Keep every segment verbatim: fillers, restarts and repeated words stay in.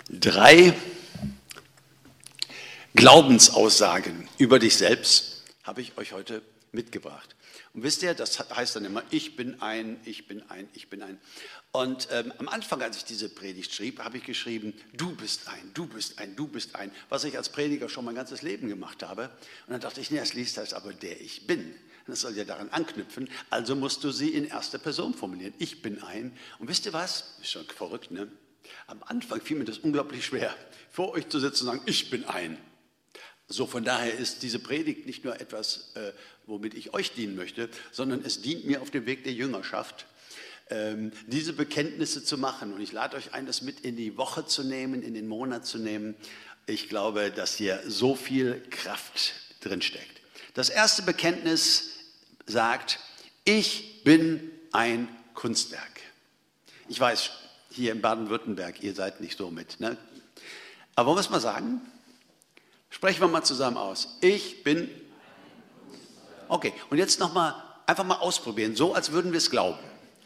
Drei Glaubensaussagen über dich selbst habe ich euch heute mitgebracht. Und wisst ihr, das heißt dann immer, ich bin ein, ich bin ein, ich bin ein. Und ähm, am Anfang, als ich diese Predigt schrieb, habe ich geschrieben, du bist ein, du bist ein, du bist ein, was ich als Prediger schon mein ganzes Leben gemacht habe. Und dann dachte ich, nee, das liest heißt aber der ich bin. Das soll ja daran anknüpfen, also musst du sie in erster Person formulieren. Ich bin ein. Und wisst ihr was? Ist schon verrückt, ne? Am Anfang fiel mir das unglaublich schwer, vor euch zu sitzen und sagen, ich bin ein. So, von daher ist diese Predigt nicht nur etwas, äh, womit ich euch dienen möchte, sondern es dient mir auf dem Weg der Jüngerschaft, ähm, diese Bekenntnisse zu machen. Und ich lade euch ein, das mit in die Woche zu nehmen, in den Monat zu nehmen. Ich glaube, dass hier so viel Kraft drin steckt. Das erste Bekenntnis sagt, ich bin ein Kunstwerk. Ich weiß, hier in Baden-Württemberg, ihr seid nicht so mit, ne? Aber wollen wir es mal sagen? Sprechen wir mal zusammen aus. Ich bin... Okay, und jetzt nochmal, einfach mal ausprobieren, so als würden wir es glauben.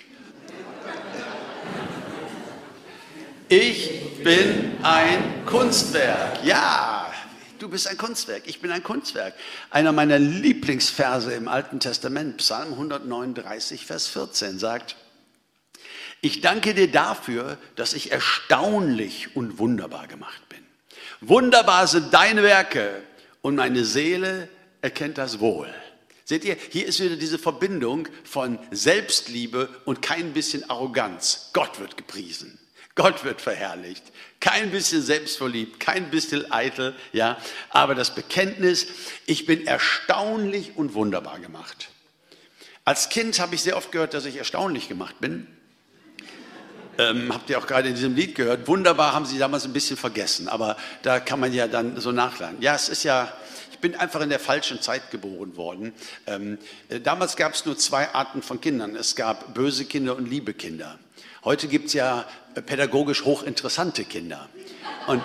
Ich bin ein Kunstwerk. Ja, du bist ein Kunstwerk. Ich bin ein Kunstwerk. Einer meiner Lieblingsverse im Alten Testament, Psalm hundertneununddreißig, Vers vierzehn, sagt, ich danke dir dafür, dass ich erstaunlich und wunderbar gemacht bin. Wunderbar sind deine Werke und meine Seele erkennt das wohl. Seht ihr, hier ist wieder diese Verbindung von Selbstliebe und kein bisschen Arroganz. Gott wird gepriesen, Gott wird verherrlicht, kein bisschen selbstverliebt, kein bisschen eitel, ja. Aber das Bekenntnis, ich bin erstaunlich und wunderbar gemacht. Als Kind habe ich sehr oft gehört, dass ich erstaunlich gemacht bin. Ähm, habt ihr auch gerade in diesem Lied gehört, wunderbar haben sie damals ein bisschen vergessen, aber da kann man ja dann so nachlernen. Ja, es ist ja, ich bin einfach in der falschen Zeit geboren worden. Ähm, äh, damals gab es nur zwei Arten von Kindern, es gab böse Kinder und liebe Kinder. Heute gibt es ja äh, pädagogisch hochinteressante Kinder. Und,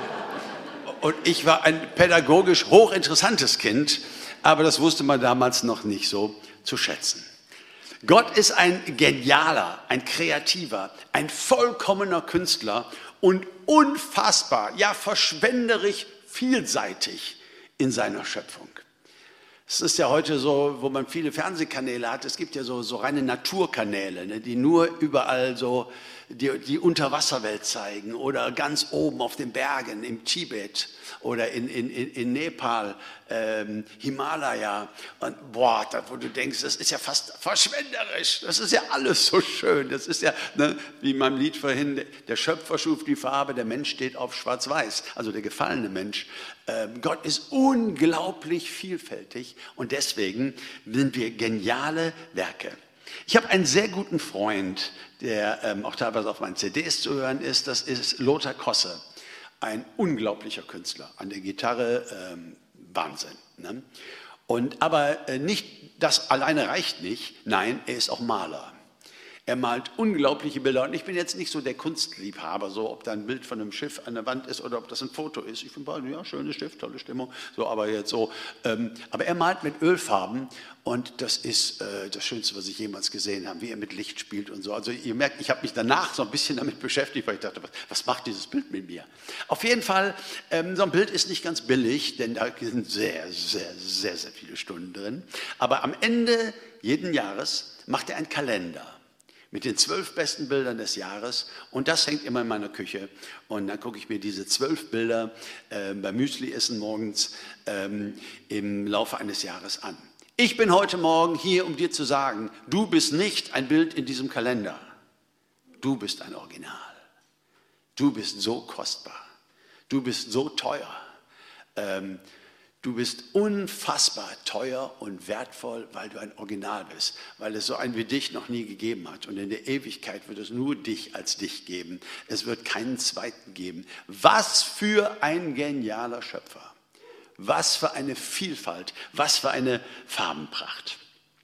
und ich war ein pädagogisch hochinteressantes Kind, aber das wusste man damals noch nicht so zu schätzen. Gott ist ein genialer, ein kreativer, ein vollkommener Künstler und unfassbar, ja verschwenderisch vielseitig in seiner Schöpfung. Es ist ja heute so, wo man viele Fernsehkanäle hat, es gibt ja so, so reine Naturkanäle, ne, die nur überall so die, die Unterwasserwelt zeigen oder ganz oben auf den Bergen im Tibet oder in, in, in Nepal, ähm, Himalaya. Und boah, da, wo du denkst, das ist ja fast verschwenderisch, das ist ja alles so schön. Das ist ja, ne, wie in meinem Lied vorhin, der Schöpfer schuf die Farbe, der Mensch steht auf schwarz-weiß, also der gefallene Mensch. Ähm, Gott ist unglaublich vielfältig und deswegen sind wir geniale Werke. Ich habe einen sehr guten Freund, der ähm, auch teilweise auf meinen C Ds zu hören ist, das ist Lothar Kosse. Ein unglaublicher Künstler, an der Gitarre, ähm, Wahnsinn. Ne? Und, aber äh, nicht, das alleine reicht nicht, nein, er ist auch Maler. Er malt unglaubliche Bilder und ich bin jetzt nicht so der Kunstliebhaber, so ob da ein Bild von einem Schiff an der Wand ist oder ob das ein Foto ist. Ich finde, ja, schönes Schiff, tolle Stimmung, so, aber jetzt so. Ähm, aber er malt mit Ölfarben und das ist äh, das Schönste, was ich jemals gesehen habe, wie er mit Licht spielt und so. Also ihr merkt, ich habe mich danach so ein bisschen damit beschäftigt, weil ich dachte, was, was macht dieses Bild mit mir? Auf jeden Fall, ähm, so ein Bild ist nicht ganz billig, denn da sind sehr, sehr, sehr, sehr viele Stunden drin. Aber am Ende jeden Jahres macht er einen Kalender mit den zwölf besten Bildern des Jahres und das hängt immer in meiner Küche und dann gucke ich mir diese zwölf Bilder äh, beim Müsli-Essen morgens ähm, im Laufe eines Jahres an. Ich bin heute Morgen hier, um dir zu sagen, du bist nicht ein Bild in diesem Kalender, du bist ein Original, du bist so kostbar, du bist so teuer, ähm, du bist unfassbar teuer und wertvoll, weil du ein Original bist, weil es so einen wie dich noch nie gegeben hat. Und in der Ewigkeit wird es nur dich als dich geben. Es wird keinen zweiten geben. Was für ein genialer Schöpfer. Was für eine Vielfalt. Was für eine Farbenpracht.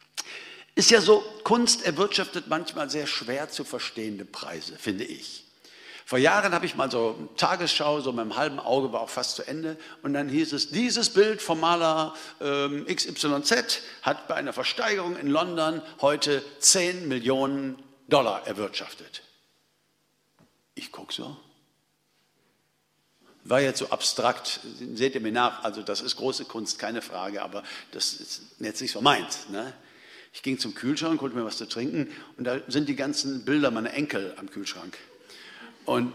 Ist ja so, Kunst erwirtschaftet manchmal sehr schwer zu verstehende Preise, finde ich. Vor Jahren habe ich mal so Tagesschau, so mit einem halben Auge war auch fast zu Ende und dann hieß es, dieses Bild vom Maler ähm, X Y Z hat bei einer Versteigerung in London heute zehn Millionen Dollar erwirtschaftet. Ich gucke so, war jetzt so abstrakt, seht ihr mir nach, also das ist große Kunst, keine Frage, aber das ist jetzt nicht so meins. Ne? Ich ging zum Kühlschrank, holte mir was zu trinken und da sind die ganzen Bilder meiner Enkel am Kühlschrank. Und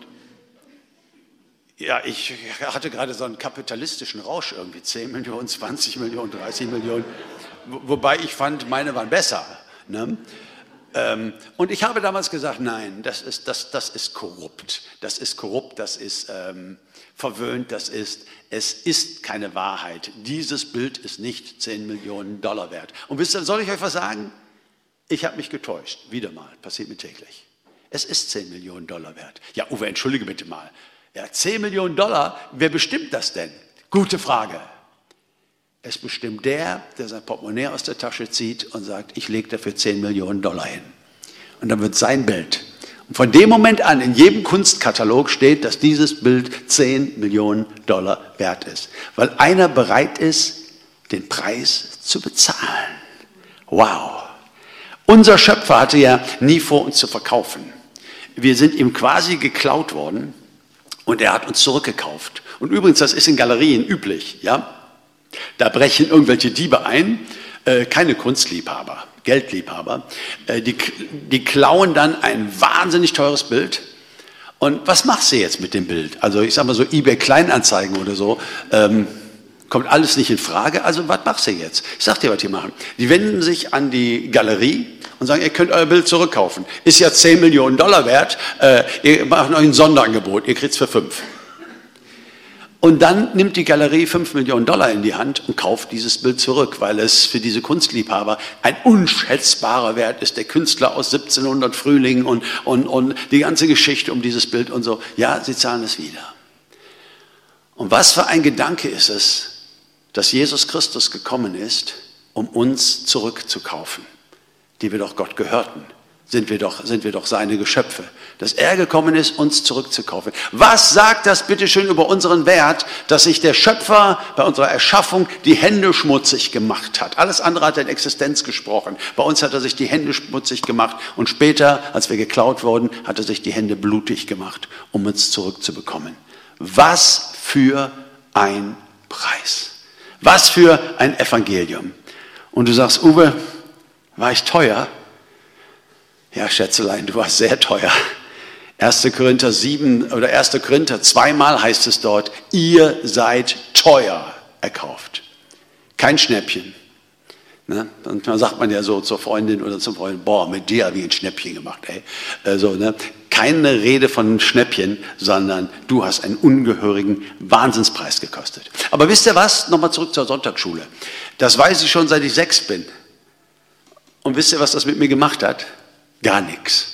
ja, ich hatte gerade so einen kapitalistischen Rausch irgendwie, zehn Millionen, zwanzig Millionen, dreißig Millionen, wobei ich fand, meine waren besser. Ne? Ähm, und ich habe damals gesagt, nein, das ist, das, das ist korrupt, das ist korrupt, das ist ähm, verwöhnt, das ist, es ist keine Wahrheit. Dieses Bild ist nicht zehn Millionen Dollar wert. Und wisst ihr, soll ich euch was sagen? Ich habe mich getäuscht, wieder mal, passiert mir täglich. Es ist zehn Millionen Dollar wert. Ja, Uwe, entschuldige bitte mal. Ja, zehn Millionen Dollar, wer bestimmt das denn? Gute Frage. Es bestimmt der, der sein Portemonnaie aus der Tasche zieht und sagt, ich lege dafür zehn Millionen Dollar hin. Und dann wird sein Bild. Und von dem Moment an, in jedem Kunstkatalog steht, dass dieses Bild zehn Millionen Dollar wert ist. Weil einer bereit ist, den Preis zu bezahlen. Wow. Unser Schöpfer hatte ja nie vor, uns zu verkaufen. Wir sind ihm quasi geklaut worden und er hat uns zurückgekauft. Und übrigens, das ist in Galerien üblich, ja. Da brechen irgendwelche Diebe ein, äh, keine Kunstliebhaber, Geldliebhaber. Äh, die, die klauen dann ein wahnsinnig teures Bild. Und was machst du jetzt mit dem Bild? Also ich sage mal so eBay Kleinanzeigen oder so, ähm, kommt alles nicht in Frage. Also was machst du jetzt? Ich sag dir, was die machen. Die wenden sich an die Galerie und sagen, ihr könnt euer Bild zurückkaufen. Ist ja zehn Millionen Dollar wert, äh, ihr macht euch ein Sonderangebot, ihr kriegt es für fünf. Und dann nimmt die Galerie fünf Millionen Dollar in die Hand und kauft dieses Bild zurück, weil es für diese Kunstliebhaber ein unschätzbarer Wert ist. Der Künstler aus siebzehnhundert Frühling und, und, und die ganze Geschichte um dieses Bild und so. Ja, sie zahlen es wieder. Und was für ein Gedanke ist es, dass Jesus Christus gekommen ist, um uns zurückzukaufen, die wir doch Gott gehörten. Sind wir doch, sind wir doch seine Geschöpfe. Dass er gekommen ist, uns zurückzukaufen. Was sagt das bitteschön über unseren Wert, dass sich der Schöpfer bei unserer Erschaffung die Hände schmutzig gemacht hat? Alles andere hat in Existenz gesprochen. Bei uns hat er sich die Hände schmutzig gemacht und später, als wir geklaut wurden, hat er sich die Hände blutig gemacht, um uns zurückzubekommen. Was für ein Preis. Was für ein Evangelium. Und du sagst, Uwe, war ich teuer? Ja, Schätzelein, du warst sehr teuer. erster Korinther sieben oder erster Korinther zweimal heißt es dort, ihr seid teuer erkauft. Kein Schnäppchen. Ne? Und dann sagt man ja so zur Freundin oder zum Freund, boah, mit dir habe ich ein Schnäppchen gemacht. Ey. Also, ne? Keine Rede von Schnäppchen, sondern du hast einen ungehörigen Wahnsinnspreis gekostet. Aber wisst ihr was? Nochmal zurück zur Sonntagsschule. Das weiß ich schon, seit ich sechs bin. Und wisst ihr, was das mit mir gemacht hat? Gar nichts.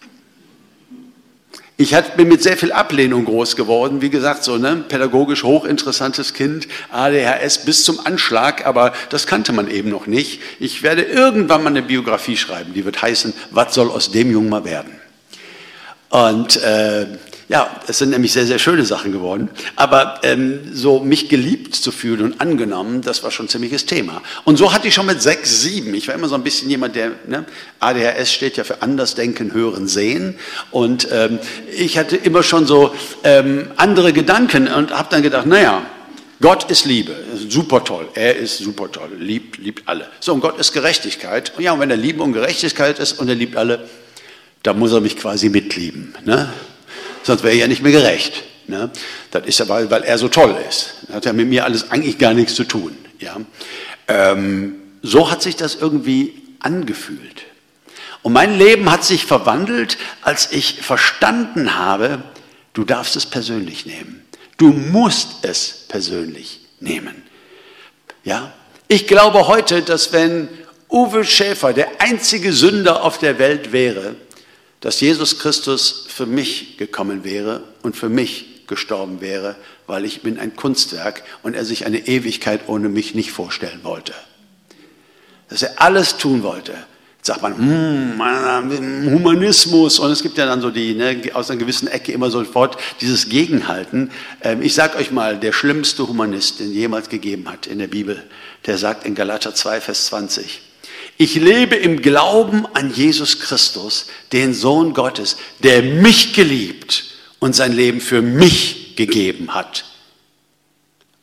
Ich bin mit sehr viel Ablehnung groß geworden, wie gesagt, so ne, pädagogisch hochinteressantes Kind, A D H S bis zum Anschlag, aber das kannte man eben noch nicht. Ich werde irgendwann mal eine Biografie schreiben, die wird heißen, was soll aus dem Jungen mal werden? Und äh, ja, es sind nämlich sehr, sehr schöne Sachen geworden. Aber ähm, so mich geliebt zu fühlen und angenommen, das war schon ein ziemliches Thema. Und so hatte ich schon mit sechs, sieben, ich war immer so ein bisschen jemand, der, ne, A D H S steht ja für Andersdenken, Hören, Sehen. Und ähm, ich hatte immer schon so ähm, andere Gedanken und habe dann gedacht, naja, Gott ist Liebe, super toll, er ist super toll, liebt, liebt alle. So, und Gott ist Gerechtigkeit. Und ja, und wenn er Liebe und Gerechtigkeit ist und er liebt alle, dann muss er mich quasi mitlieben, ne? Sonst wäre er ja nicht mehr gerecht. Ne? Das ist ja, weil, weil er so toll ist. Das hat ja mit mir alles eigentlich gar nichts zu tun. Ja? Ähm, so hat sich das irgendwie angefühlt. Und mein Leben hat sich verwandelt, als ich verstanden habe, du darfst es persönlich nehmen. Du musst es persönlich nehmen. Ja? Ich glaube heute, dass wenn Uwe Schäfer der einzige Sünder auf der Welt wäre, dass Jesus Christus für mich gekommen wäre und für mich gestorben wäre, weil ich bin ein Kunstwerk und er sich eine Ewigkeit ohne mich nicht vorstellen wollte. Dass er alles tun wollte. Jetzt sagt man, hm, Humanismus und es gibt ja dann so die, ne, aus einer gewissen Ecke immer sofort dieses Gegenhalten. Ähm, ich sage euch mal, der schlimmste Humanist, den jemals gegeben hat in der Bibel, der sagt in Galater zwei, Vers zwanzig, ich lebe im Glauben an Jesus Christus, den Sohn Gottes, der mich geliebt und sein Leben für mich gegeben hat.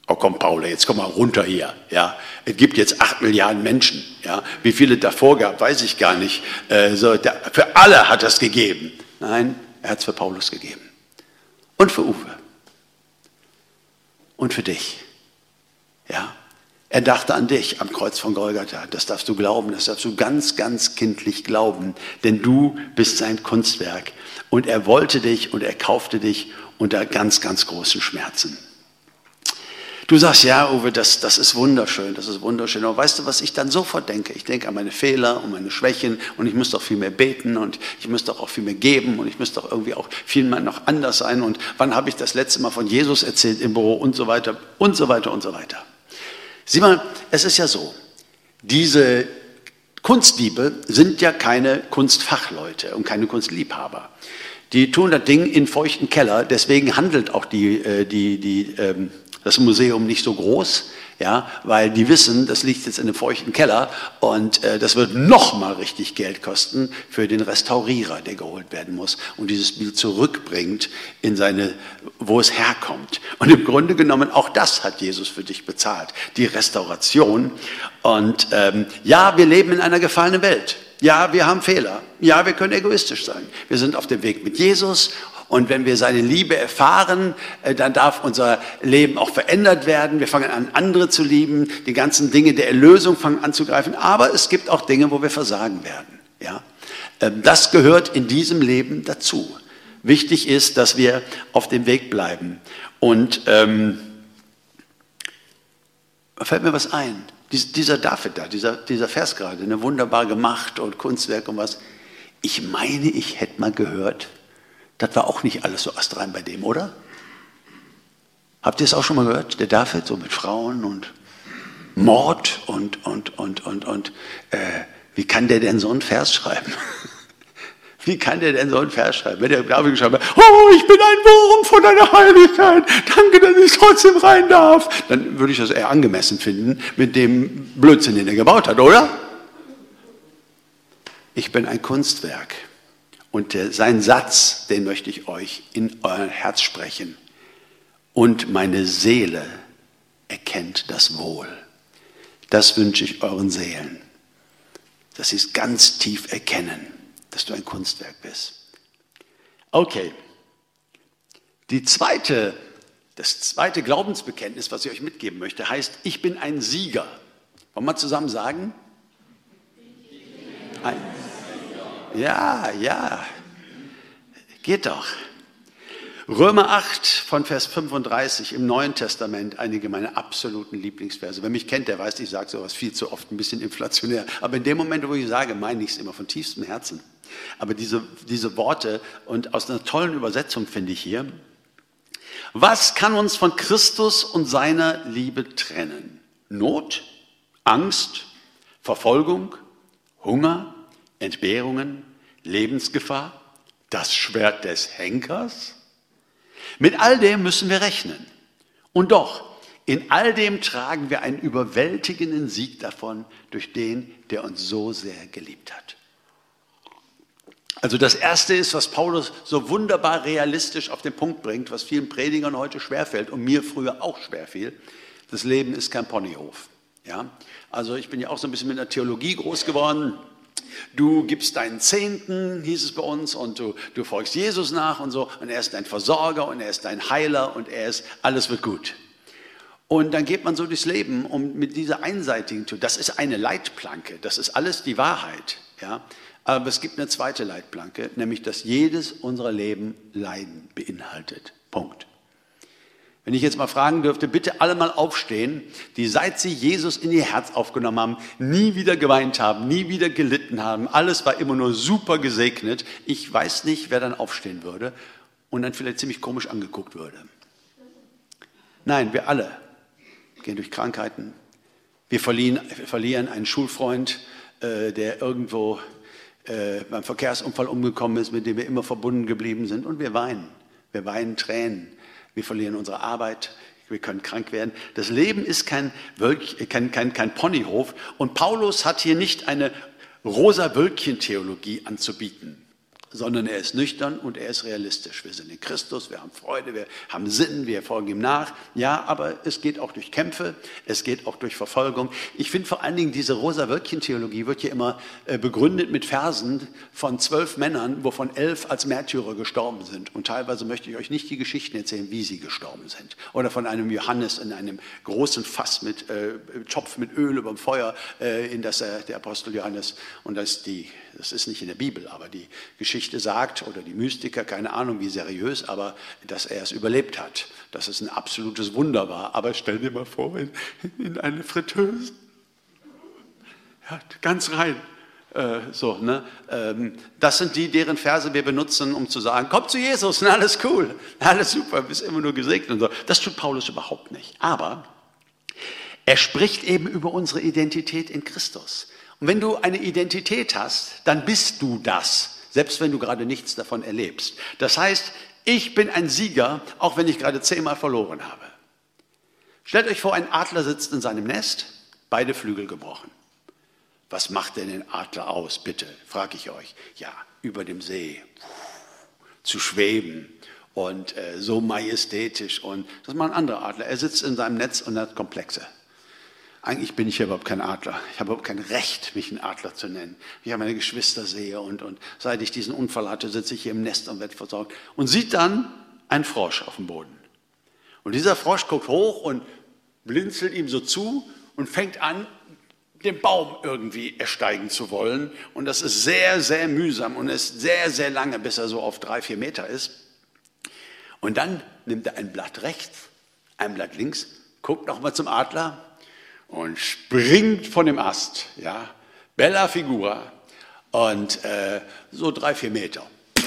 Oh komm, Paul, jetzt komm mal runter hier. Ja, es gibt jetzt acht Milliarden Menschen. Ja, wie viele davor gab, weiß ich gar nicht. Äh, so, der, für alle hat er es gegeben. Nein, er hat es für Paulus gegeben. Und für Uwe. Und für dich. Ja, er dachte an dich am Kreuz von Golgatha. Das darfst du glauben, das darfst du ganz, ganz kindlich glauben. Denn du bist sein Kunstwerk. Und er wollte dich und er kaufte dich unter ganz, ganz großen Schmerzen. Du sagst, ja, Uwe, das, das ist wunderschön, das ist wunderschön. Aber weißt du, was ich dann sofort denke? Ich denke an meine Fehler und meine Schwächen und ich muss doch viel mehr beten und ich muss doch auch viel mehr geben und ich muss doch irgendwie auch viel mehr noch anders sein. Und wann habe ich das letzte Mal von Jesus erzählt im Büro und so weiter und so weiter und so weiter. Sieh mal, es ist ja so, diese Kunstdiebe sind ja keine Kunstfachleute und keine Kunstliebhaber. Die tun das Ding in feuchten Keller, deswegen handelt auch die, die, die, ähm, das Museum nicht so groß, ja, weil die wissen, das liegt jetzt in einem feuchten Keller und äh, das wird nochmal richtig Geld kosten für den Restaurierer, der geholt werden muss und dieses Bild zurückbringt in seine, wo es herkommt. Und im Grunde genommen, auch das hat Jesus für dich bezahlt, die Restauration. Und ähm, ja, wir leben in einer gefallenen Welt. Ja, wir haben Fehler. Ja, wir können egoistisch sein. Wir sind auf dem Weg mit Jesus. Und wenn wir seine Liebe erfahren, dann darf unser Leben auch verändert werden. Wir fangen an, andere zu lieben. Die ganzen Dinge der Erlösung fangen an zu greifen. Aber es gibt auch Dinge, wo wir versagen werden. Ja? Das gehört in diesem Leben dazu. Wichtig ist, dass wir auf dem Weg bleiben. Und ähm, da fällt mir was ein. Dies, dieser David da, dieser, dieser Vers gerade, ne, wunderbar gemacht und Kunstwerk und was. Ich meine, ich hätte mal gehört, das war auch nicht alles so astrein bei dem, oder? Habt ihr es auch schon mal gehört? Der David, so mit Frauen und Mord und, und, und, und, und äh, wie kann der denn so einen Vers schreiben? Wie kann der denn so einen Vers schreiben? Wenn der David geschrieben hat, oh, ich bin ein Wurm von deiner Heiligkeit, danke, dass ich trotzdem rein darf, dann würde ich das eher angemessen finden mit dem Blödsinn, den er gebaut hat, oder? Ich bin ein Kunstwerk. Und der, sein Satz, den möchte ich euch in euer Herz sprechen. Und meine Seele erkennt das Wohl. Das wünsche ich euren Seelen, dass sie es ganz tief erkennen, dass du ein Kunstwerk bist. Okay, die zweite, das zweite Glaubensbekenntnis, was ich euch mitgeben möchte, heißt, ich bin ein Sieger. Wollen wir mal zusammen sagen? Ein Ja, ja, geht doch. Römer acht von Vers fünfunddreißig im Neuen Testament, einige meiner absoluten Lieblingsverse. Wer mich kennt, der weiß, ich sage sowas viel zu oft, ein bisschen inflationär. Aber in dem Moment, wo ich sage, meine ich es immer von tiefstem Herzen. Aber diese, diese Worte und aus einer tollen Übersetzung finde ich hier, was kann uns von Christus und seiner Liebe trennen? Not, Angst, Verfolgung, Hunger, Entbehrungen, Lebensgefahr, das Schwert des Henkers? Mit all dem müssen wir rechnen. Und doch, in all dem tragen wir einen überwältigenden Sieg davon, durch den, der uns so sehr geliebt hat. Also das Erste ist, was Paulus so wunderbar realistisch auf den Punkt bringt, was vielen Predigern heute schwerfällt und mir früher auch schwerfiel. Das Leben ist kein Ponyhof. Ja? Also ich bin ja auch so ein bisschen mit der Theologie groß geworden. Du gibst deinen Zehnten, hieß es bei uns, und du, du folgst Jesus nach und so. Und er ist dein Versorger und er ist dein Heiler und er ist, alles wird gut. Und dann geht man so durchs Leben und mit dieser einseitigen Tour, das ist eine Leitplanke, das ist alles die Wahrheit. Ja? Aber es gibt eine zweite Leitplanke, nämlich, dass jedes unserer Leben Leiden beinhaltet. Punkt. Wenn ich jetzt mal fragen dürfte, bitte alle mal aufstehen, die seit sie Jesus in ihr Herz aufgenommen haben, nie wieder geweint haben, nie wieder gelitten haben. Alles war immer nur super gesegnet. Ich weiß nicht, wer dann aufstehen würde und dann vielleicht ziemlich komisch angeguckt würde. Nein, wir alle gehen durch Krankheiten. Wir verlieren, wir verlieren einen Schulfreund, äh, der irgendwo äh, beim Verkehrsunfall umgekommen ist, mit dem wir immer verbunden geblieben sind. Und wir weinen. Wir weinen Tränen. Wir verlieren unsere Arbeit, wir können krank werden. Das Leben ist kein, kein, kein, kein Ponyhof. Und Paulus hat hier nicht eine rosa Wölkchen-Theologie anzubieten. sondern er ist nüchtern und er ist realistisch. Wir sind in Christus, wir haben Freude, wir haben Sinn, wir folgen ihm nach. Ja, aber es geht auch durch Kämpfe, es geht auch durch Verfolgung. Ich finde vor allen Dingen, diese Rosa-Wölkchen-Theologie wird hier immer äh, begründet mit Versen von zwölf Männern, wovon elf als Märtyrer gestorben sind. Und teilweise möchte ich euch nicht die Geschichten erzählen, wie sie gestorben sind. Oder von einem Johannes in einem großen Fass mit äh, Topf mit Öl über dem Feuer, äh, in das er, der Apostel Johannes, und das, die, das ist nicht in der Bibel, aber die Geschichte sagt, oder die Mystiker, keine Ahnung wie seriös, aber dass er es überlebt hat, dass es ein absolutes Wunder war. Aber stell dir mal vor, in, in eine Fritteuse, ja, ganz rein. Äh, so, ne? ähm, das sind die, deren Verse wir benutzen, um zu sagen, komm zu Jesus, na, alles cool, alles super, bist immer nur gesegnet und so. Das tut Paulus überhaupt nicht. Aber er spricht eben über unsere Identität in Christus. Und wenn du eine Identität hast, dann bist du das. Selbst wenn du gerade nichts davon erlebst. Das heißt, ich bin ein Sieger, auch wenn ich gerade zehnmal verloren habe. Stellt euch vor, ein Adler sitzt in seinem Nest, beide Flügel gebrochen. Was macht denn den Adler aus, bitte, frage ich euch. Ja, über dem See zu schweben und äh, so majestätisch. Und das ist mal ein anderer Adler. Er sitzt in seinem Netz und hat Komplexe. Eigentlich bin ich ja überhaupt kein Adler. Ich habe überhaupt kein Recht, mich ein Adler zu nennen. Ich habe meine Geschwister sehe und, und seit ich diesen Unfall hatte, sitze ich hier im Nest und werde versorgt. Und sieht dann einen Frosch auf dem Boden. Und dieser Frosch guckt hoch und blinzelt ihm so zu und fängt an, den Baum irgendwie ersteigen zu wollen. Und das ist sehr, sehr mühsam und ist sehr, sehr lange, bis er so auf drei, vier Meter ist. Und dann nimmt er ein Blatt rechts, ein Blatt links, guckt nochmal zum Adler und springt von dem Ast, ja, bella figura, und äh, so drei, vier Meter.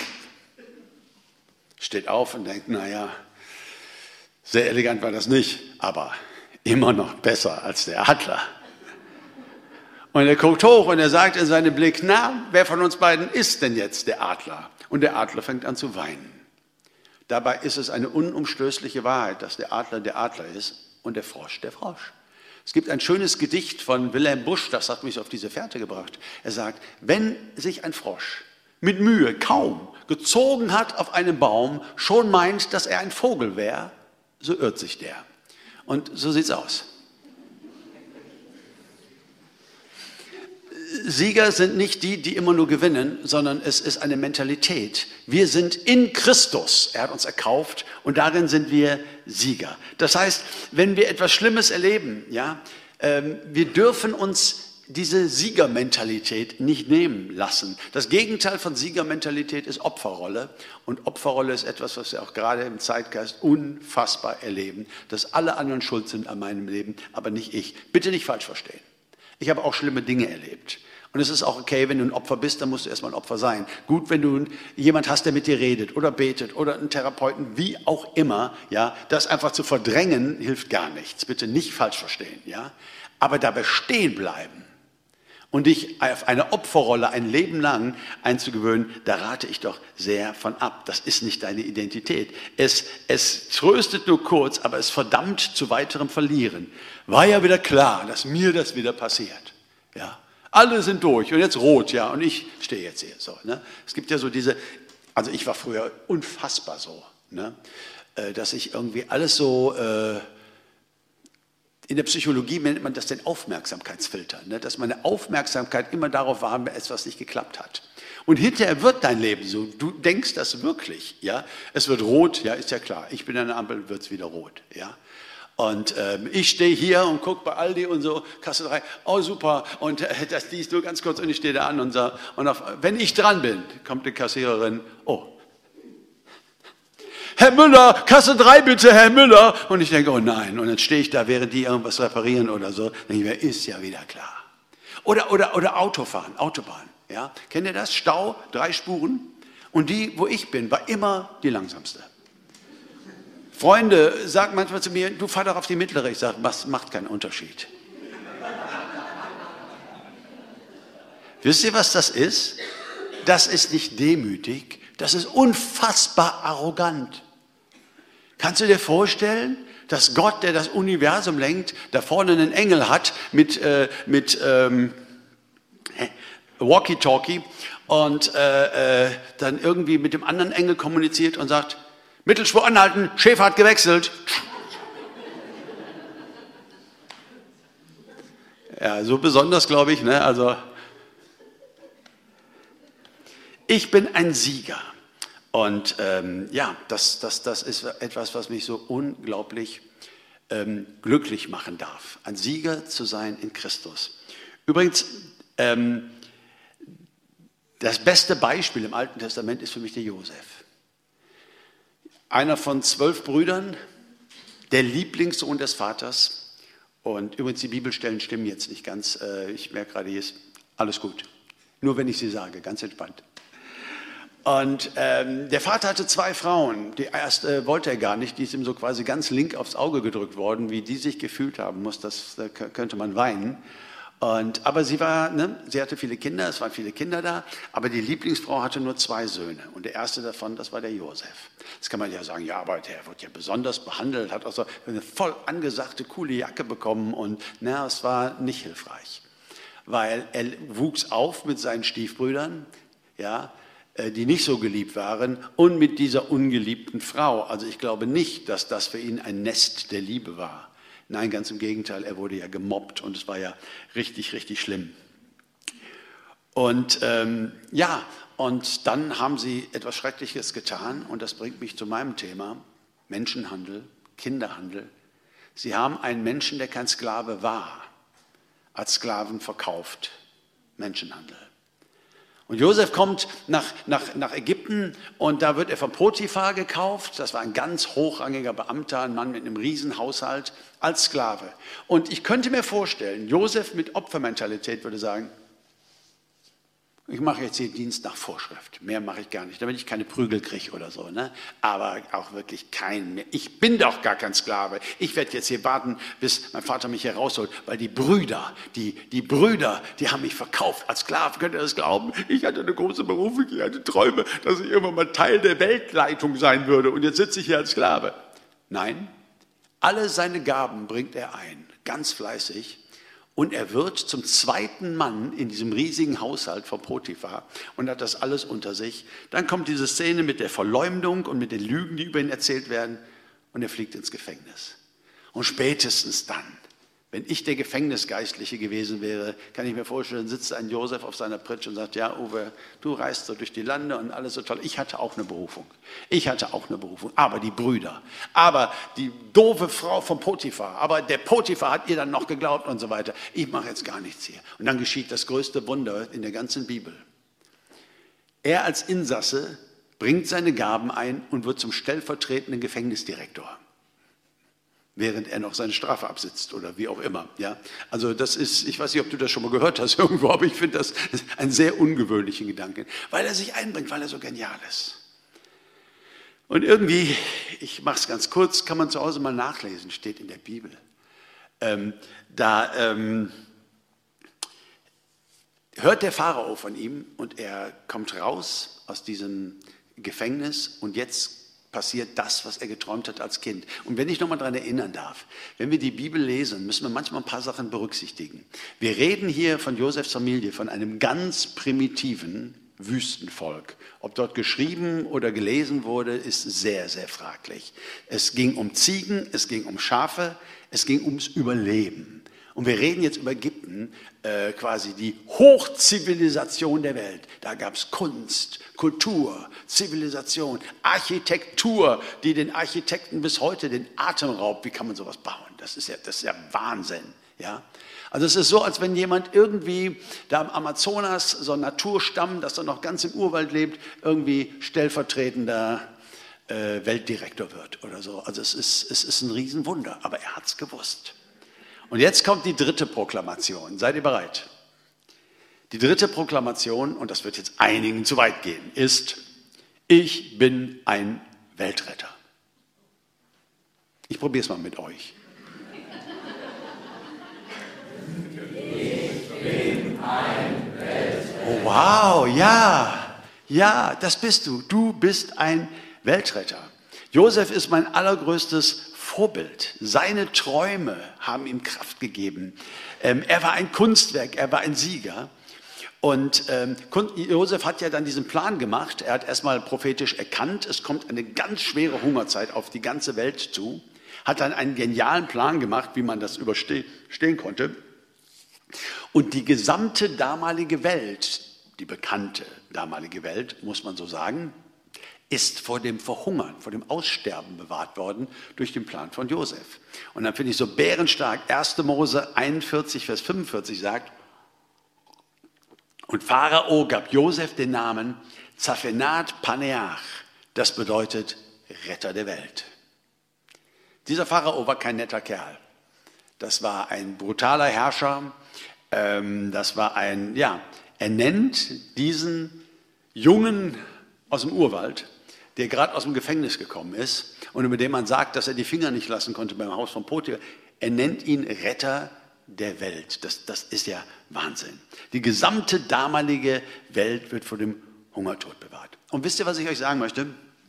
Steht auf und denkt, naja, sehr elegant war das nicht, aber immer noch besser als der Adler. Und er guckt hoch und er sagt in seinem Blick, na, wer von uns beiden ist denn jetzt der Adler? Und der Adler fängt an zu weinen. Dabei ist es eine unumstößliche Wahrheit, dass der Adler der Adler ist und der Frosch der Frosch. Es gibt ein schönes Gedicht von Wilhelm Busch, das hat mich auf diese Fährte gebracht. Er sagt, wenn sich ein Frosch mit Mühe kaum gezogen hat auf einen Baum, schon meint, dass er ein Vogel wäre, so irrt sich der. Und so sieht's aus. Sieger sind nicht die, die immer nur gewinnen, sondern es ist eine Mentalität. Wir sind in Christus. Er hat uns erkauft und darin sind wir Sieger. Das heißt, wenn wir etwas Schlimmes erleben, ja, ähm, wir dürfen uns diese Siegermentalität nicht nehmen lassen. Das Gegenteil von Siegermentalität ist Opferrolle. Und Opferrolle ist etwas, was wir auch gerade im Zeitgeist unfassbar erleben, dass alle anderen schuld sind an meinem Leben, aber nicht ich. Bitte nicht falsch verstehen. Ich habe auch schlimme Dinge erlebt. Und es ist auch okay, wenn du ein Opfer bist, dann musst du erstmal ein Opfer sein. Gut, wenn du jemand hast, der mit dir redet oder betet oder einen Therapeuten, wie auch immer, ja, das einfach zu verdrängen, hilft gar nichts. Bitte nicht falsch verstehen, ja. Aber dabei stehen bleiben und dich auf eine Opferrolle ein Leben lang einzugewöhnen, da rate ich doch sehr von ab. Das ist nicht deine Identität. Es, es tröstet nur kurz, aber es verdammt zu weiterem Verlieren. War ja wieder klar, dass mir das wieder passiert. Ja, alle sind durch und jetzt rot, ja, und ich stehe jetzt hier so. Ne? Es gibt ja so diese, also ich war früher unfassbar so, ne? Dass ich irgendwie alles so, äh, in der Psychologie nennt man das den Aufmerksamkeitsfilter, ne? Dass meine Aufmerksamkeit immer darauf war, wenn etwas nicht geklappt hat. Und hinterher wird dein Leben so, du denkst das wirklich, ja, es wird rot, ja, ist ja klar, ich bin an der Ampel, wird es wieder rot, ja. Und ähm, ich stehe hier und gucke bei Aldi und so, Kasse drei, oh super, und äh, das liest nur ganz kurz und ich stehe da an und so, und auf, wenn ich dran bin, kommt die Kassiererin, oh, Herr Müller, Kasse drei bitte, Herr Müller. Und ich denke, oh nein, und dann stehe ich da, während die irgendwas reparieren oder so, denke ich mir, ist ja wieder klar. Oder, oder, oder Autofahren, Autobahn, ja, kennt ihr das? Stau, drei Spuren, und die, wo ich bin, war immer die langsamste. Freunde sagen manchmal zu mir, du fahr doch auf die mittlere. Ich sage, was macht keinen Unterschied. Wisst ihr, was das ist? Das ist nicht demütig, das ist unfassbar arrogant. Kannst du dir vorstellen, dass Gott, der das Universum lenkt, da vorne einen Engel hat mit, äh, mit ähm, Walkie-Talkie und äh, äh, dann irgendwie mit dem anderen Engel kommuniziert und sagt, Mittelspur anhalten, Schäfer hat gewechselt. Ja, so besonders, glaube ich, ne? Also, ich bin ein Sieger. Und ähm, ja, das, das, das ist etwas, was mich so unglaublich ähm, glücklich machen darf. Ein Sieger zu sein in Christus. Übrigens, ähm, das beste Beispiel im Alten Testament ist für mich der Josef. Einer von zwölf Brüdern, der Lieblingssohn des Vaters. Und übrigens, die Bibelstellen stimmen jetzt nicht ganz. Ich merke gerade, hier ist alles gut. Nur wenn ich sie sage, ganz entspannt. Und ähm, der Vater hatte zwei Frauen. Die erste wollte er gar nicht. Die ist ihm so quasi ganz link aufs Auge gedrückt worden. Wie die sich gefühlt haben muss, das da könnte man weinen. Und, aber sie war, ne, sie hatte viele Kinder, es waren viele Kinder da, aber die Lieblingsfrau hatte nur zwei Söhne. Und der erste davon, das war der Josef. Jetzt kann man ja sagen, ja, aber der wird ja besonders behandelt, hat auch so eine voll angesagte, coole Jacke bekommen und na, es war nicht hilfreich. Weil er wuchs auf mit seinen Stiefbrüdern, ja, die nicht so geliebt waren und mit dieser ungeliebten Frau. Also ich glaube nicht, dass das für ihn ein Nest der Liebe war. Nein, ganz im Gegenteil, er wurde ja gemobbt und es war ja richtig, richtig schlimm. Und ähm, ja, und dann haben sie etwas Schreckliches getan und das bringt mich zu meinem Thema, Menschenhandel, Kinderhandel. Sie haben einen Menschen, der kein Sklave war, als Sklaven verkauft, Menschenhandel. Und Josef kommt nach, nach, nach Ägypten und da wird er von Potiphar gekauft. Das war ein ganz hochrangiger Beamter, ein Mann mit einem Riesenhaushalt, als Sklave. Und ich könnte mir vorstellen, Josef mit Opfermentalität würde sagen, ich mache jetzt hier Dienst nach Vorschrift. Mehr mache ich gar nicht, damit ich keine Prügel kriege oder so. Ne? Aber auch wirklich keinen mehr. Ich bin doch gar kein Sklave. Ich werde jetzt hier warten, bis mein Vater mich hier rausholt. Weil die Brüder, die, die Brüder, die haben mich verkauft als Sklaven. Könnt ihr das glauben? Ich hatte eine große Berufung, ich hatte Träume, dass ich irgendwann mal Teil der Weltleitung sein würde. Und jetzt sitze ich hier als Sklave. Nein, alle seine Gaben bringt er ein. Ganz fleißig. Und er wird zum zweiten Mann in diesem riesigen Haushalt von Potiphar und hat das alles unter sich. Dann kommt diese Szene mit der Verleumdung und mit den Lügen, die über ihn erzählt werden. Und er fliegt ins Gefängnis. Und spätestens dann, wenn ich der Gefängnisgeistliche gewesen wäre, kann ich mir vorstellen, sitzt ein Josef auf seiner Pritsche und sagt, ja Uwe, du reist so durch die Lande und alles so toll. Ich hatte auch eine Berufung. Ich hatte auch eine Berufung. Aber die Brüder, aber die doofe Frau von Potiphar, aber der Potiphar hat ihr dann noch geglaubt und so weiter. Ich mache jetzt gar nichts hier. Und dann geschieht das größte Wunder in der ganzen Bibel. Er als Insasse bringt seine Gaben ein und wird zum stellvertretenden Gefängnisdirektor, während er noch seine Strafe absitzt oder wie auch immer. Ja? Also das ist, ich weiß nicht, ob du das schon mal gehört hast irgendwo, aber ich finde das einen sehr ungewöhnlichen Gedanken, weil er sich einbringt, weil er so genial ist. Und irgendwie, ich mache es ganz kurz, kann man zu Hause mal nachlesen, steht in der Bibel. Ähm, da ähm, hört der Pharao von ihm und er kommt raus aus diesem Gefängnis und jetzt passiert das, was er geträumt hat als Kind. Und wenn ich nochmal daran erinnern darf, wenn wir die Bibel lesen, müssen wir manchmal ein paar Sachen berücksichtigen. Wir reden hier von Josefs Familie, von einem ganz primitiven Wüstenvolk. Ob dort geschrieben oder gelesen wurde, ist sehr, sehr fraglich. Es ging um Ziegen, es ging um Schafe, es ging ums Überleben. Und wir reden jetzt über Ägypten, äh, quasi die Hochzivilisation der Welt. Da gab es Kunst, Kultur, Zivilisation, Architektur, die den Architekten bis heute den Atem raubt. Wie kann man sowas bauen? Das ist ja, das ist ja Wahnsinn. Ja? Also es ist so, als wenn jemand irgendwie da am Amazonas, so ein Naturstamm, das da noch ganz im Urwald lebt, irgendwie stellvertretender äh, Weltdirektor wird oder so. Also es ist, es ist ein Riesenwunder, aber er hat es gewusst. Und jetzt kommt die dritte Proklamation. Seid ihr bereit? Die dritte Proklamation, und das wird jetzt einigen zu weit gehen, ist, ich bin ein Weltretter. Ich probiere es mal mit euch. Ich bin ein Weltretter. Oh, wow, ja, ja, das bist du. Du bist ein Weltretter. Josef ist mein allergrößtes Vorbild. Seine Träume haben ihm Kraft gegeben. Ähm, er war ein Kunstwerk, er war ein Sieger. Und ähm, Josef hat ja dann diesen Plan gemacht. Er hat erstmal prophetisch erkannt, es kommt eine ganz schwere Hungerzeit auf die ganze Welt zu. Hat dann einen genialen Plan gemacht, wie man das überstehen konnte. Und die gesamte damalige Welt, die bekannte damalige Welt, muss man so sagen, ist vor dem Verhungern, vor dem Aussterben bewahrt worden durch den Plan von Josef. Und dann finde ich so bärenstark, erster Mose einundvierzig, Vers fünfundvierzig sagt, und Pharao gab Josef den Namen Zaphenat Paneach, das bedeutet Retter der Welt. Dieser Pharao war kein netter Kerl. Das war ein brutaler Herrscher. Ähm, das war ein, ja, er nennt diesen Jungen aus dem Urwald, der gerade aus dem Gefängnis gekommen ist und über den man sagt, dass er die Finger nicht lassen konnte beim Haus von Potiphar. Er nennt ihn Retter der Welt. Das, das ist ja Wahnsinn. Die gesamte damalige Welt wird vor dem Hungertod bewahrt. Und wisst ihr, was ich euch sagen möchte?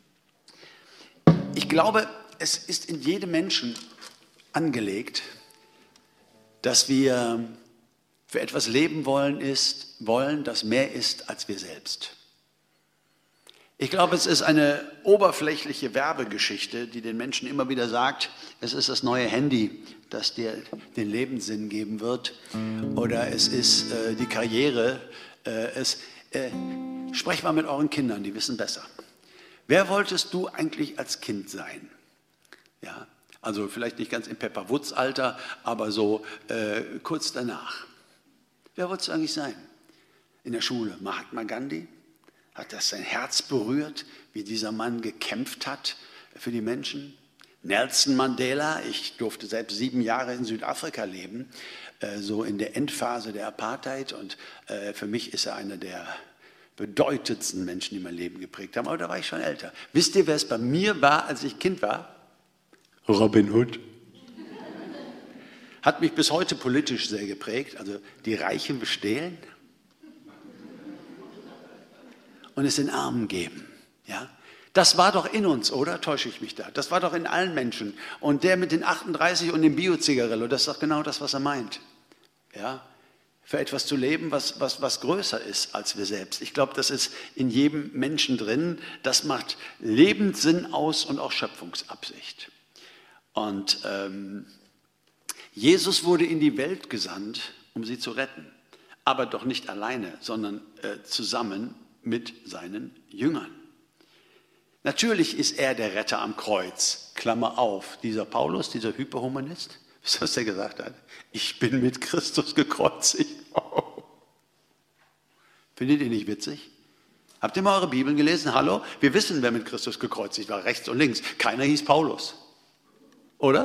Ich glaube, es ist in jedem Menschen angelegt, dass wir für etwas leben wollen, ist, wollen, das mehr ist als wir selbst. Ich glaube, es ist eine oberflächliche Werbegeschichte, die den Menschen immer wieder sagt, es ist das neue Handy, das dir den Lebenssinn geben wird. Oder es ist äh, die Karriere. Äh, es, äh, sprech mal mit euren Kindern, die wissen besser. Wer wolltest du eigentlich als Kind sein? Ja, also vielleicht nicht ganz im Pepper Woods Alter, aber so äh, kurz danach. Wer wolltest du eigentlich sein? In der Schule Mahatma Gandhi? Hat das sein Herz berührt, wie dieser Mann gekämpft hat für die Menschen? Nelson Mandela, ich durfte selbst sieben Jahre in Südafrika leben, äh, so in der Endphase der Apartheid. Und äh, für mich ist er einer der bedeutendsten Menschen, die mein Leben geprägt haben. Aber da war ich schon älter. Wisst ihr, wer es bei mir war, als ich Kind war? Robin Hood. Hat mich bis heute politisch sehr geprägt. Also die Reichen bestehlen und es den Armen geben. Ja? Das war doch in uns, oder? Täusche ich mich da? Das war doch in allen Menschen. Und der mit den achtunddreißig und dem Bio-Zigarillo, das ist doch genau das, was er meint. Ja? Für etwas zu leben, was, was, was größer ist als wir selbst. Ich glaube, das ist in jedem Menschen drin. Das macht Lebenssinn aus und auch Schöpfungsabsicht. Und ähm, Jesus wurde in die Welt gesandt, um sie zu retten. Aber doch nicht alleine, sondern äh, zusammen mit seinen Jüngern. Natürlich ist er der Retter am Kreuz, Klammer auf, dieser Paulus, dieser Hyperhumanist, wisst ihr, was er gesagt hat? Ich bin mit Christus gekreuzigt. Oh. Findet ihr nicht witzig? Habt ihr mal eure Bibeln gelesen? Hallo? Wir wissen, wer mit Christus gekreuzigt war, rechts und links. Keiner hieß Paulus. Oder?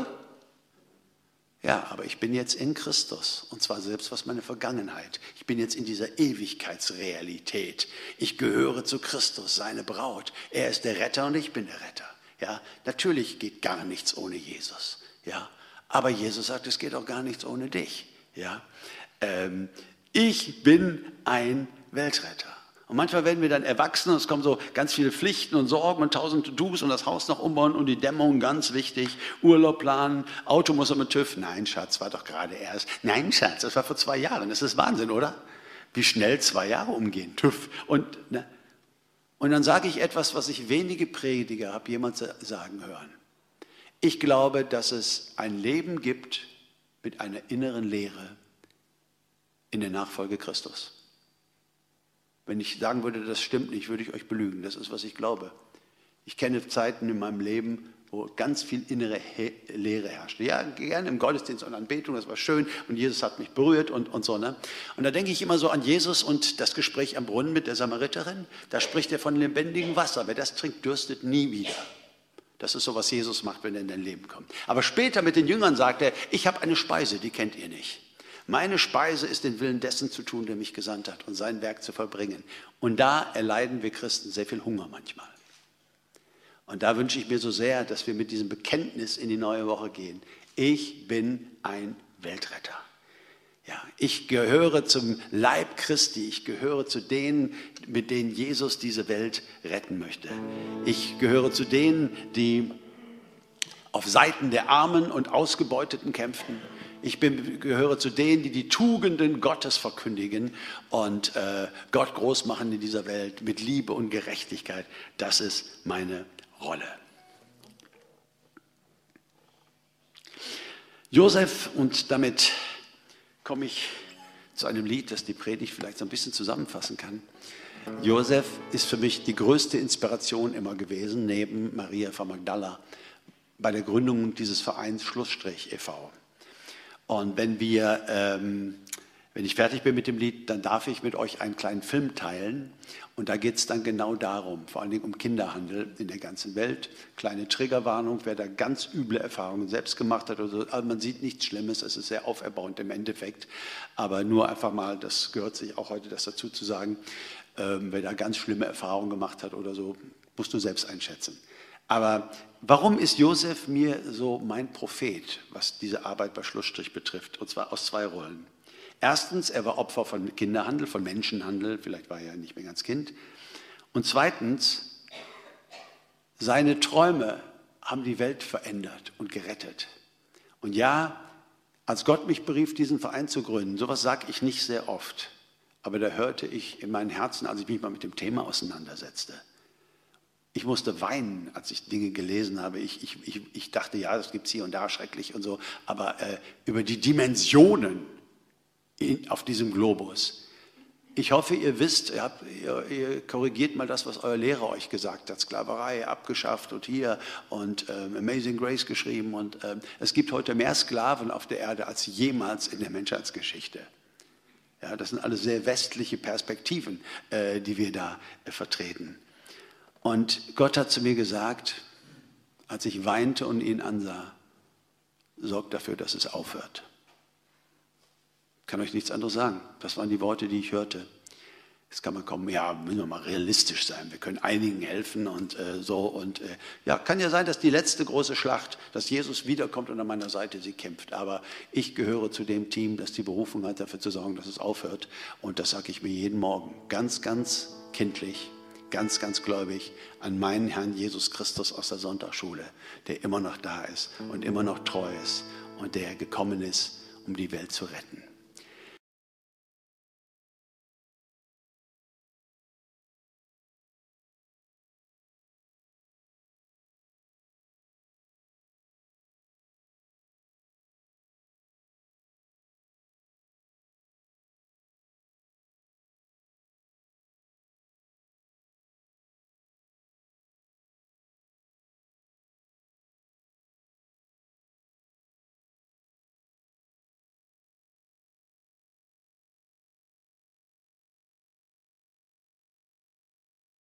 Ja, aber ich bin jetzt in Christus, und zwar selbst was meine Vergangenheit. Ich bin jetzt in dieser Ewigkeitsrealität. Ich gehöre zu Christus, seine Braut. Er ist der Retter und ich bin der Retter. Ja, natürlich geht gar nichts ohne Jesus. Ja, aber Jesus sagt, es geht auch gar nichts ohne dich. Ja, ähm, ich bin ein Weltretter. Und manchmal werden wir dann erwachsen und es kommen so ganz viele Pflichten und Sorgen und tausend To-Dos und das Haus noch umbauen und die Dämmung, ganz wichtig, Urlaub planen, Auto muss er mit TÜV. Nein, Schatz, war doch gerade erst. Nein, Schatz, das war vor zwei Jahren. Das ist Wahnsinn, oder? Wie schnell zwei Jahre umgehen, TÜV. Und, ne? und dann sage ich etwas, was ich wenige Prediger habe jemand sagen hören. Ich glaube, dass es ein Leben gibt mit einer inneren Leere in der Nachfolge Christus. Wenn ich sagen würde, das stimmt nicht, würde ich euch belügen. Das ist, was ich glaube. Ich kenne Zeiten in meinem Leben, wo ganz viel innere Leere herrschte. Ja, gerne im Gottesdienst und Anbetung, das war schön und Jesus hat mich berührt und, und so. Ne? Und da denke ich immer so an Jesus und das Gespräch am Brunnen mit der Samariterin. Da spricht er von lebendigem Wasser. Wer das trinkt, dürstet nie wieder. Das ist so, was Jesus macht, wenn er in dein Leben kommt. Aber später mit den Jüngern sagt er, ich habe eine Speise, die kennt ihr nicht. Meine Speise ist, den Willen dessen zu tun, der mich gesandt hat und sein Werk zu vollbringen. Und da erleiden wir Christen sehr viel Hunger manchmal. Und da wünsche ich mir so sehr, dass wir mit diesem Bekenntnis in die neue Woche gehen. Ich bin ein Weltretter. Ja, ich gehöre zum Leib Christi. Ich gehöre zu denen, mit denen Jesus diese Welt retten möchte. Ich gehöre zu denen, die auf Seiten der Armen und Ausgebeuteten kämpfen. Ich bin, gehöre zu denen, die die Tugenden Gottes verkündigen und äh, Gott groß machen in dieser Welt mit Liebe und Gerechtigkeit. Das ist meine Rolle. Josef, und damit komme ich zu einem Lied, das die Predigt vielleicht so ein bisschen zusammenfassen kann. Josef ist für mich die größte Inspiration immer gewesen, neben Maria von Magdala, bei der Gründung dieses Vereins Schlussstrich e V Und wenn wir, ähm, wenn ich fertig bin mit dem Lied, dann darf ich mit euch einen kleinen Film teilen. Und da geht es dann genau darum, vor allen Dingen um Kinderhandel in der ganzen Welt. Kleine Triggerwarnung, wer da ganz üble Erfahrungen selbst gemacht hat oder so. Also man sieht nichts Schlimmes, es ist sehr auferbauend im Endeffekt. Aber nur einfach mal, das gehört sich auch heute das dazu zu sagen, ähm, wer da ganz schlimme Erfahrungen gemacht hat oder so, musst du selbst einschätzen. Aber warum ist Josef mir so mein Prophet, was diese Arbeit bei Schlussstrich betrifft? Und zwar aus zwei Rollen. Erstens, er war Opfer von Kinderhandel, von Menschenhandel, vielleicht war er ja nicht mehr ganz Kind. Und zweitens, seine Träume haben die Welt verändert und gerettet. Und ja, als Gott mich berief, diesen Verein zu gründen, sowas sage ich nicht sehr oft, aber da hörte ich in meinem Herzen, als ich mich mal mit dem Thema auseinandersetzte. Ich musste weinen, als ich Dinge gelesen habe. Ich, ich, ich, ich dachte, ja, das gibt es hier und da, schrecklich und so. Aber äh, über die Dimensionen in, auf diesem Globus. Ich hoffe, ihr wisst, ihr, habt, ihr, ihr korrigiert mal das, was euer Lehrer euch gesagt hat. Sklaverei abgeschafft und hier und ähm, Amazing Grace geschrieben. Und ähm, es gibt heute mehr Sklaven auf der Erde als jemals in der Menschheitsgeschichte. Ja, das sind alles sehr westliche Perspektiven, äh, die wir da äh, vertreten. Und Gott hat zu mir gesagt, als ich weinte und ihn ansah, sorgt dafür, dass es aufhört. Ich kann euch nichts anderes sagen. Das waren die Worte, die ich hörte. Jetzt kann man kommen, ja, müssen wir mal realistisch sein. Wir können einigen helfen und äh, so. Und äh, ja, kann ja sein, dass die letzte große Schlacht, dass Jesus wiederkommt und an meiner Seite sie kämpft. Aber ich gehöre zu dem Team, das die Berufung hat, dafür zu sorgen, dass es aufhört. Und das sage ich mir jeden Morgen. Ganz, ganz kindlich. Ganz, ganz gläubig an meinen Herrn Jesus Christus aus der Sonntagsschule, der immer noch da ist und immer noch treu ist und der gekommen ist, um die Welt zu retten.